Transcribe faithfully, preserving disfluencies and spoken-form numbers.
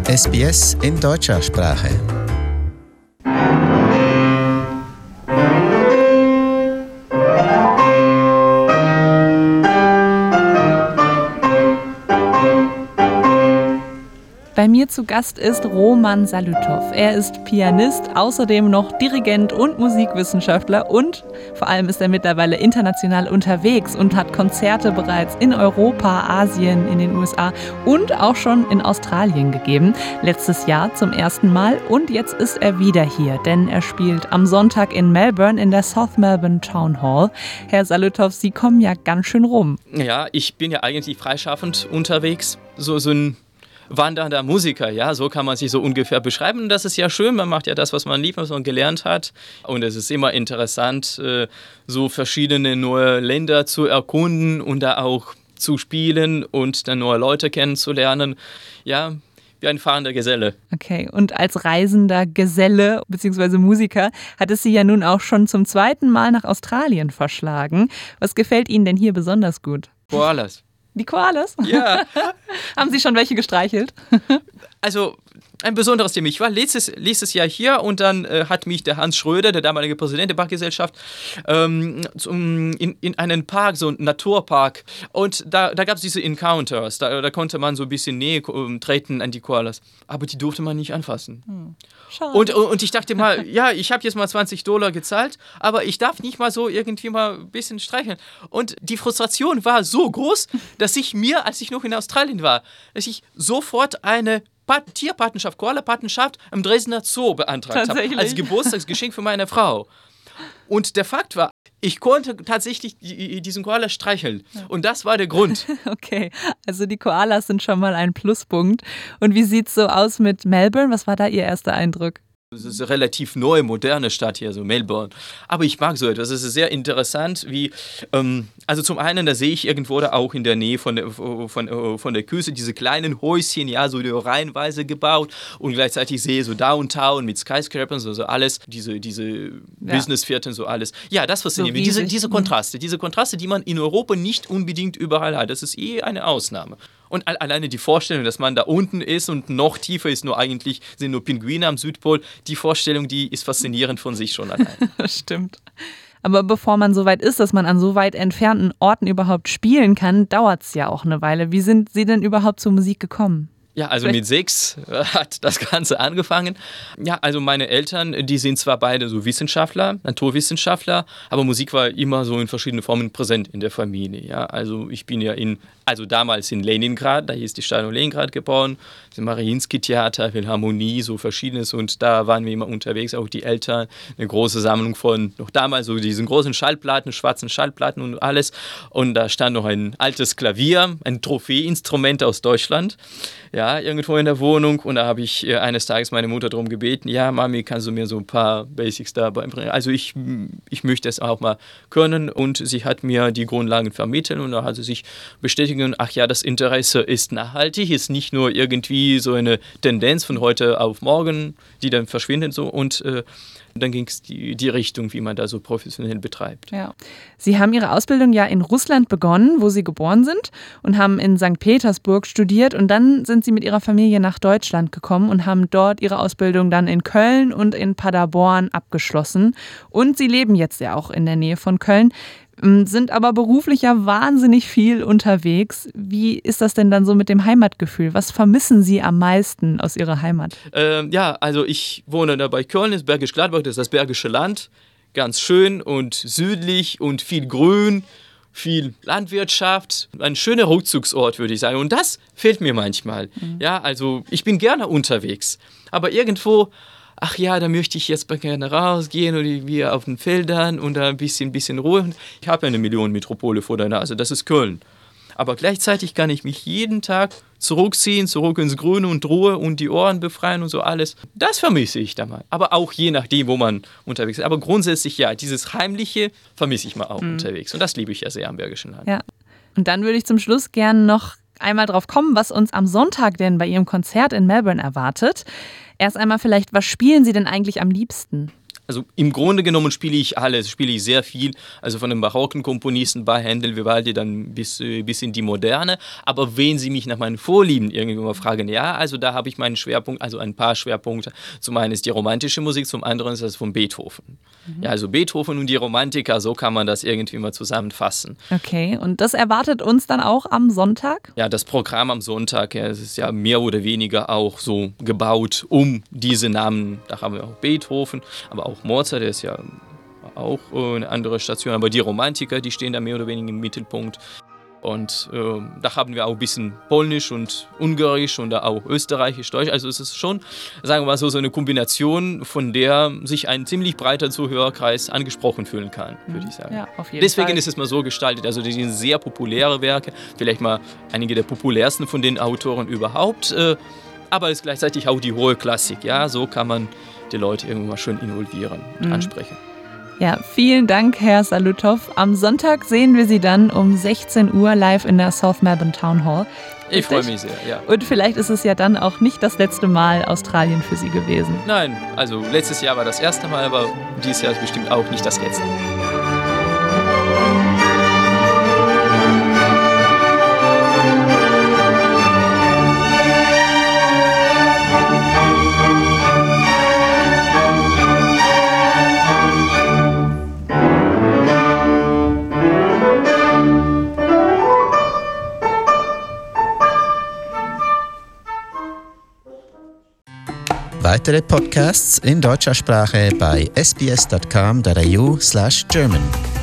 S B S in deutscher Sprache. Bei mir zu Gast ist Roman Salutov. Er ist Pianist, außerdem noch Dirigent und Musikwissenschaftler und vor allem ist er mittlerweile international unterwegs und hat Konzerte bereits in Europa, Asien, in den U S A und auch schon in Australien gegeben. Letztes Jahr zum ersten Mal und jetzt ist er wieder hier, denn er spielt am Sonntag in Melbourne in der South Melbourne Town Hall. Herr Salutov, Sie kommen ja ganz schön rum. Ja, ich bin ja eigentlich freischaffend unterwegs, so, so ein wandernder Musiker, ja, so kann man sich so ungefähr beschreiben. Und das ist ja schön, man macht ja das, was man liebt, was man gelernt hat. Und es ist immer interessant, so verschiedene neue Länder zu erkunden und da auch zu spielen und dann neue Leute kennenzulernen. Ja, wie ein fahrender Geselle. Okay, und als reisender Geselle bzw. Musiker hat es Sie ja nun auch schon zum zweiten Mal nach Australien verschlagen. Was gefällt Ihnen denn hier besonders gut? Koalas. Die Koalas? Ja. Haben Sie schon welche gestreichelt? Also ein besonderes Thema. Ich war letztes, letztes Jahr hier und dann äh, hat mich der Hans Schröder, der damalige Präsident der Bachgesellschaft, ähm, zum, in, in einen Park, so einen Naturpark. Und da, da gab es diese Encounters. Da, da konnte man so ein bisschen Nähe um, treten an die Koalas. Aber die durfte man nicht anfassen. Hm. Schade. Und, und ich dachte mal, ja, ich habe jetzt mal zwanzig Dollar gezahlt, aber ich darf nicht mal so irgendwie mal ein bisschen streicheln. Und die Frustration war so groß, dass ich mir, als ich noch in Australien war, dass ich sofort eine Pat- Tierpatenschaft, Koala-Patenschaft im Dresdner Zoo beantragt habe. Als Geburtstagsgeschenk für meine Frau. Und der Fakt war, ich konnte tatsächlich diesen Koala streicheln. Und das war der Grund. Okay, also die Koalas sind schon mal ein Pluspunkt. Und wie sieht es so aus mit Melbourne? Was war da Ihr erster Eindruck? Es ist eine relativ neue, moderne Stadt hier, so Melbourne. Aber ich mag so etwas. Es ist sehr interessant, wie, ähm, also zum einen, da sehe ich irgendwo da auch in der Nähe von der, von, von der Küste diese kleinen Häuschen, ja, so reihenweise gebaut und gleichzeitig sehe ich so Downtown mit Skyscrapers, so, so alles, diese, diese ja. Businessvierteln, so alles. Ja, das fasziniert mich. Diese, diese Kontraste, diese Kontraste, die man in Europa nicht unbedingt überall hat. Das ist eh eine Ausnahme. Und alleine die Vorstellung, dass man da unten ist und noch tiefer ist, nur eigentlich sind nur Pinguine am Südpol, die Vorstellung, die ist faszinierend von sich schon allein. Stimmt. Aber bevor man so weit ist, dass man an so weit entfernten Orten überhaupt spielen kann, dauert es ja auch eine Weile. Wie sind Sie denn überhaupt zur Musik gekommen? Ja, also Vielleicht? mit sechs hat das Ganze angefangen. Ja, also meine Eltern, die sind zwar beide so Wissenschaftler, Naturwissenschaftler, aber Musik war immer so in verschiedenen Formen präsent in der Familie. Ja, also ich bin ja in, also damals in Leningrad, da hieß die Stadt Leningrad geboren, das Mariinsky-Theater, Philharmonie, so verschiedenes und da waren wir immer unterwegs, auch die Eltern, eine große Sammlung von, noch damals so diesen großen Schallplatten, schwarzen Schallplatten und alles und da stand noch ein altes Klavier, ein Trophäeinstrument aus Deutschland, ja, irgendwo in der Wohnung und da habe ich äh, eines Tages meine Mutter darum gebeten, ja, Mami, kannst du mir so ein paar Basics da beibringen? Also ich, ich möchte es auch mal können und sie hat mir die Grundlagen vermittelt und da hat sie sich bestätigt, ach ja, das Interesse ist nachhaltig, ist nicht nur irgendwie so eine Tendenz von heute auf morgen, die dann verschwindet so und äh, dann ging es die, die Richtung, wie man da so professionell betreibt. Ja. Sie haben Ihre Ausbildung ja in Russland begonnen, wo Sie geboren sind und haben in Sankt Petersburg studiert und dann sind Sie mit Ihrer Familie nach Deutschland gekommen und haben dort Ihre Ausbildung dann in Köln und in Paderborn abgeschlossen und Sie leben jetzt ja auch in der Nähe von Köln, sind aber beruflich ja wahnsinnig viel unterwegs. Wie ist das denn dann so mit dem Heimatgefühl? Was vermissen Sie am meisten aus Ihrer Heimat? Ähm, ja, also ich wohne da bei Köln, das ist Bergisch Gladbach, das ist das Bergische Land. Ganz schön und südlich und viel Grün, viel Landwirtschaft. Ein schöner Rückzugsort, würde ich sagen. Und das fehlt mir manchmal. Mhm. Ja, also ich bin gerne unterwegs. Aber irgendwo... ach ja, da möchte ich jetzt gerne rausgehen oder wir auf den Feldern und da ein bisschen, bisschen Ruhe. Ich habe ja eine Millionenmetropole vor der Nase, das ist Köln. Aber gleichzeitig kann ich mich jeden Tag zurückziehen, zurück ins Grüne und Ruhe und die Ohren befreien und so alles. Das vermisse ich da mal. Aber auch je nachdem, wo man unterwegs ist. Aber grundsätzlich ja, dieses Heimliche vermisse ich mal auch mhm. unterwegs. Und das liebe ich ja sehr am Bergischen Land. Ja. Und dann würde ich zum Schluss gerne noch einmal drauf kommen, was uns am Sonntag denn bei Ihrem Konzert in Melbourne erwartet. Erst einmal vielleicht, was spielen Sie denn eigentlich am liebsten? Also im Grunde genommen spiele ich alles, spiele ich sehr viel, also von den barocken Komponisten bei Händel, Vivaldi dann bis, bis in die Moderne. Aber wenn Sie mich nach meinen Vorlieben irgendwie mal fragen, ja, also da habe ich meinen Schwerpunkt, also ein paar Schwerpunkte. Zum einen ist die romantische Musik, zum anderen ist das von Beethoven. Mhm. Ja, also Beethoven und die Romantiker, so kann man das irgendwie mal zusammenfassen. Okay, und das erwartet uns dann auch am Sonntag? Ja, das Programm am Sonntag, ja, es ist ja mehr oder weniger auch so gebaut um diese Namen. Da haben wir auch Beethoven, aber auch Mozart, der ist ja auch eine andere Station, aber die Romantiker, die stehen da mehr oder weniger im Mittelpunkt. Und äh, da haben wir auch ein bisschen Polnisch und Ungarisch und auch Österreichisch, Deutsch. Also es ist schon, sagen wir mal so, so eine Kombination, von der sich ein ziemlich breiter Zuhörerkreis angesprochen fühlen kann, würde ich sagen. Ja, auf jeden Deswegen Fall. ist es mal so gestaltet. Also die sind sehr populäre Werke, vielleicht mal einige der populärsten von den Autoren überhaupt. Äh, aber es ist gleichzeitig auch die hohe Klassik. Ja, so kann man die Leute irgendwann mal schön involvieren und mhm. ansprechen. Ja, vielen Dank, Herr Salutow. Am Sonntag sehen wir Sie dann um sechzehn Uhr live in der South Melbourne Town Hall. Ich freue mich sehr, ja. Und vielleicht ist es ja dann auch nicht das letzte Mal Australien für Sie gewesen. Nein, also letztes Jahr war das erste Mal, aber dieses Jahr ist bestimmt auch nicht das letzte. Weitere Podcasts in deutscher Sprache bei s b s dot com dot a u slash German.